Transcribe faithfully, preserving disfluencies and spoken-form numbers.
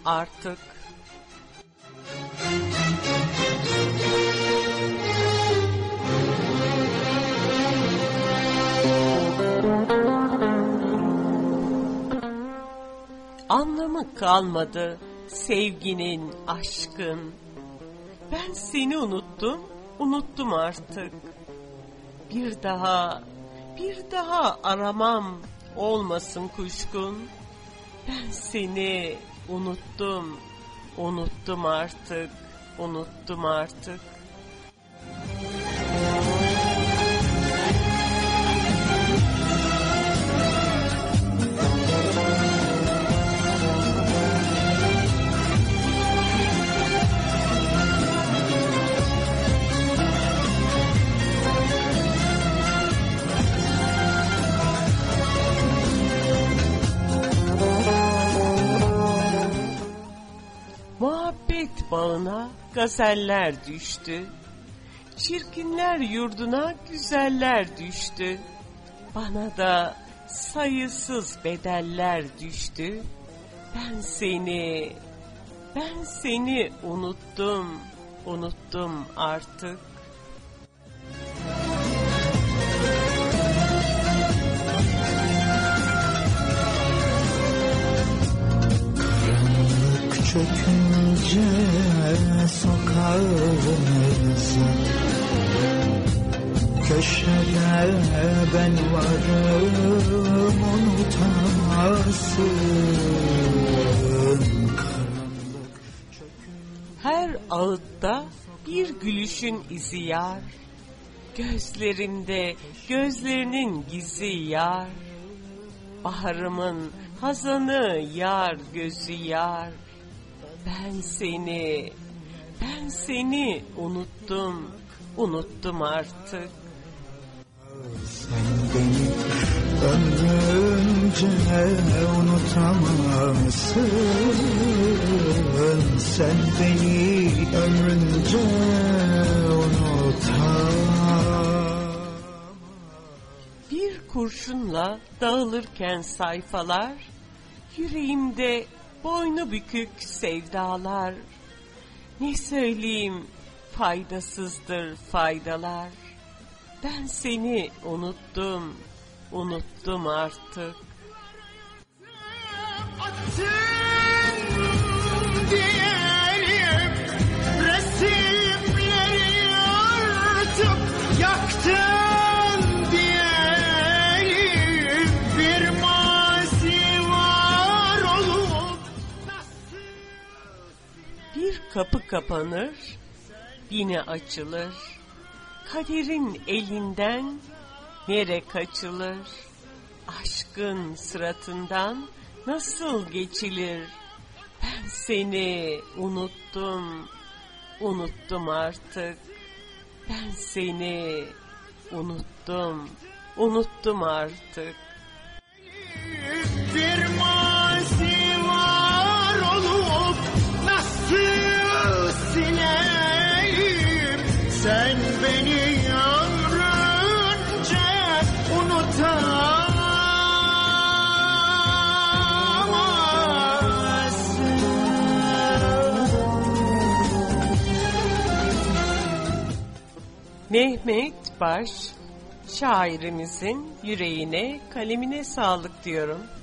artık. Anlamı kalmadı sevginin, aşkın. Ben seni unuttum, unuttum artık. Bir daha, bir daha aramam, olmasın kuşkun. Ben seni unuttum, unuttum artık, unuttum artık. Muhabbet bağına gazeller düştü, çirkinler yurduna güzeller düştü. Bana da sayısız bedeller düştü. Ben seni, ben seni unuttum, unuttum artık. Çökünce sokağımıza köşede ben varım, unutamazsın. Her ağıtta bir gülüşün izi yar, gözlerimde gözlerinin gizi yar. Baharımın hazanı yar, gözü yar. Ben seni, ben seni unuttum, unuttum artık. Sen beni ömrünce unutamazsın. Sen beni ömrünce unutamazsın. Bir kurşunla dağılırken sayfalar, yüreğimde boynu bükük sevdalar. Ne söyleyeyim, faydasızdır faydalar. Ben seni unuttum, unuttum artık. Attın diyelim resimleri artık, yaktın diyelim bir mazi var olup. Bir kapı kapanır, yine açılır. Kaderin elinden nere kaçılır? Aşkın sıratından nasıl geçilir? Ben seni unuttum, unuttum artık. Ben seni unuttum, unuttum artık. Bir mazi var olup nasıl sileyim? Sen beni ömrünce unutamazsın. Mehmet Baş, şairimizin yüreğine, kalemine sağlık diyorum.